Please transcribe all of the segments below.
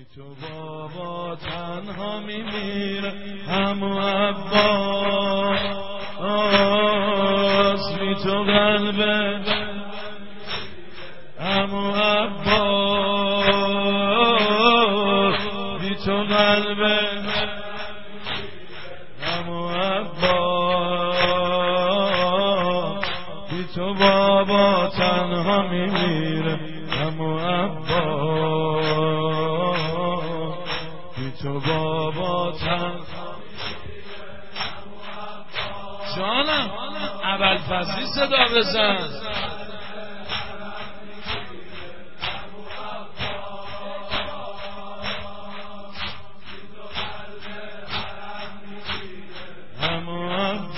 تو بابا تنها میمیره همو عباس، بی تو قلبه همو عباس، بی تو قلبه همو عباس، بی تو بابا تنها میمیره همو عباس، بی تو بابا تنها جانم ابوالفضلی صدا بزن. همو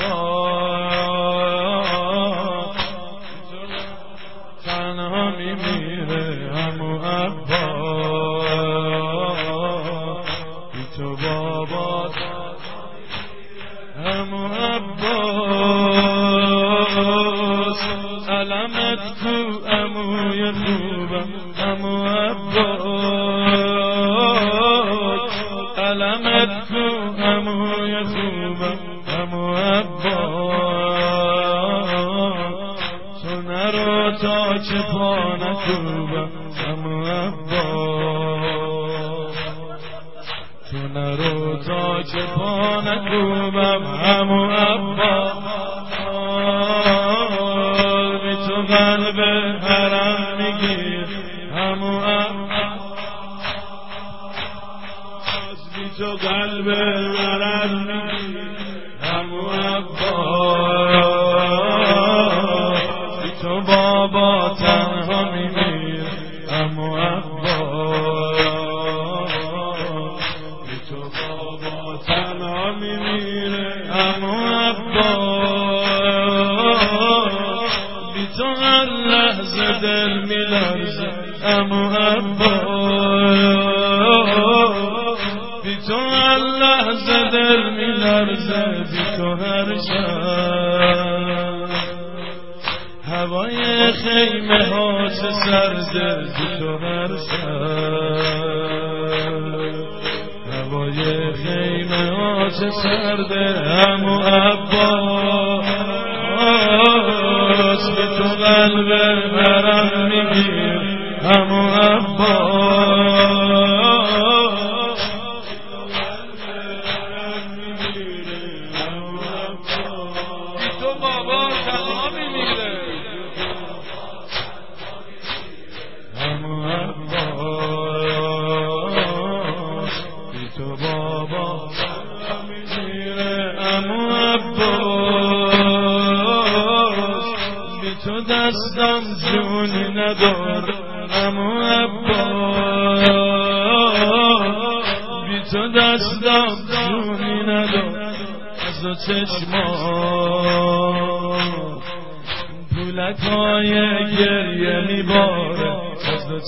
عباس تنها میمیره همو عباس، بی تو بابا همو عباس، علمت کو عموی خوبم همو عباس، علمت کو عموی خوبم همو عباس، تو نرو تا چه پا نکوبم همو عباس، تو نرو تا چه پا نکوبم همو عباس، بی تو قلب حرم میگیر همو عباس، بی تو قلب حرم میگیر همو عباس، بی تو بابا تنها میمیر همو عباس، بی تو بابا تنها میمیره همو عباس، بی تو هر لحظه دل میلرزه همو عباس، بی تو هر لحظه دل میلرزه، بی تو هر شب هوای خیمه ها چه سرده، بی تو هر شب هوای خیمه ها چه سرده همو عباس، بی تو قلب حرم میگیر همو عباس، بی تو بابا تنها میمیره همو عباس، بی تو بابا میمیره همو عباس، بی تو دستم جونی نداره همو عباس، بی تو دستم جونی نداره، از دو چشمان پولکای گریه میباره، از دو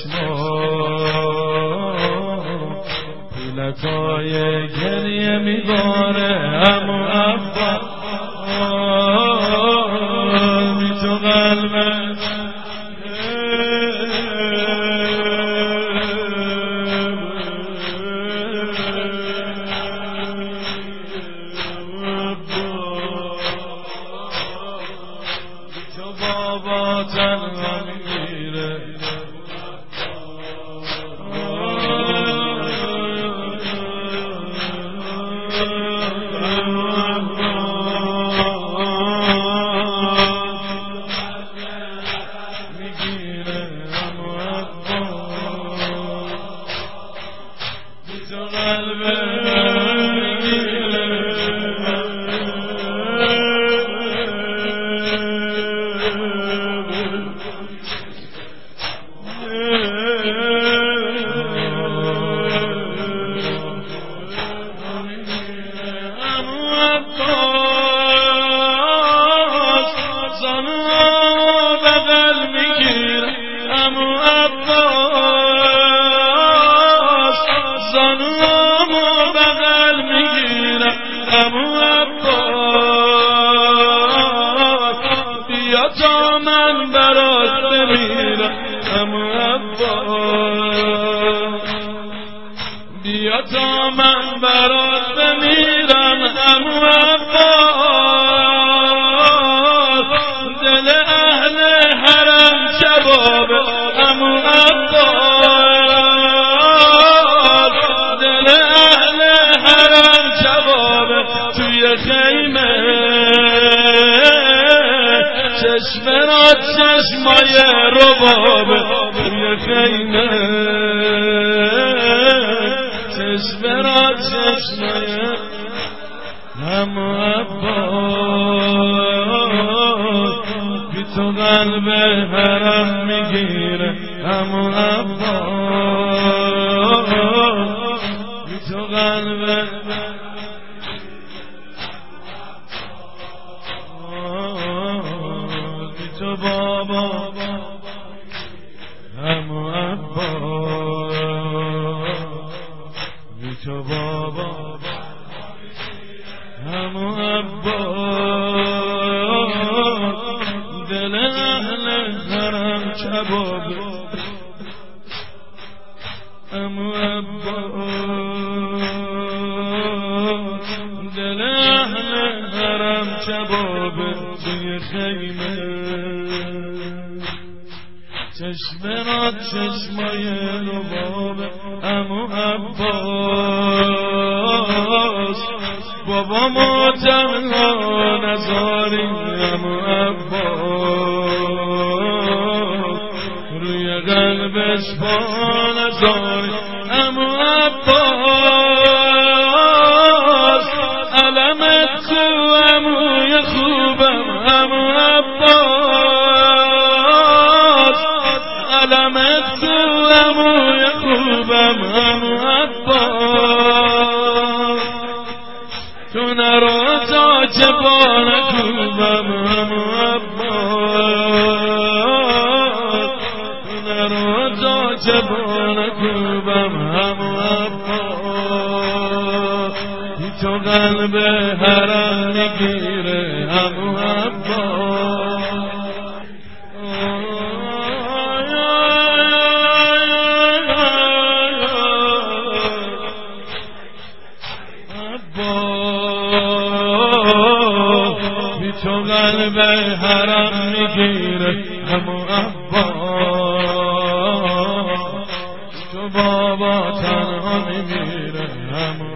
چشمان پولکای گریه میباره همو عباس، بی تو قلبه بابا تنها میمیره میگیره همو عباس، بی تو قلبه بیا تا من برات بمیرم همو عباس، بیا تا من برات بمیرم عمو عباس دل اهل حرم کباب عمو عباس دل اهل حرم کباب توی خیمه چشم را چشمای رباب توی خیمه چشم را چشمای عمو عباس بی تو قلب حرم میگیره عمو عباس بی تو قلب بی تو بابا عمو عباس بی تو بابا عمو عباس دل اهل حرم کباب عمو عباس دل اهل حرم کباب توی خیمه چشم را چشمای رباب عمو عباس بابا ما تنها نذاریم عمو عباس روی قلبش با نذاریم عمو عباس علمت کو عموی خوبم عمو عباس علمت کو عموی خوبم عمو عباس تو نرو تا چه بانه کوبم عمو عباس تو نرو تا چه بانه کوبم عمو عباس بی تو قلب حرم میگیره عمو عباس بی تو قلب حرم میگیره عمو عباس تو بابا تنها میمیره عمو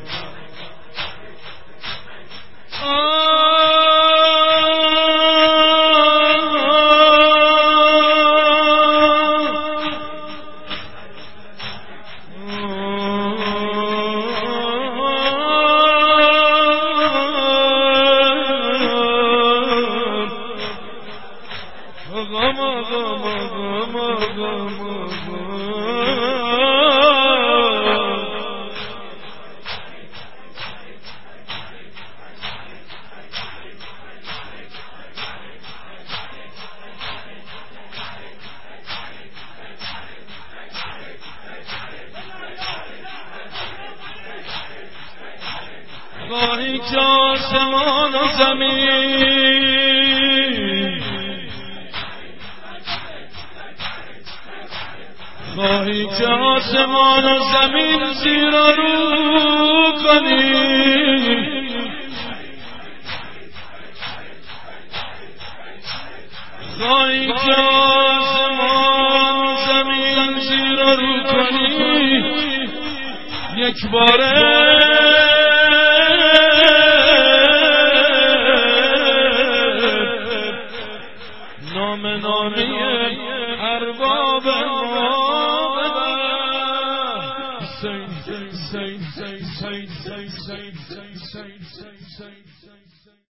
خواهی که آسمان و زمین خواهی که آسمان و زمین زیر و رو کنی خواهی که آسمان و زمین زیر و رو کنی یک باره نامی ارباب ما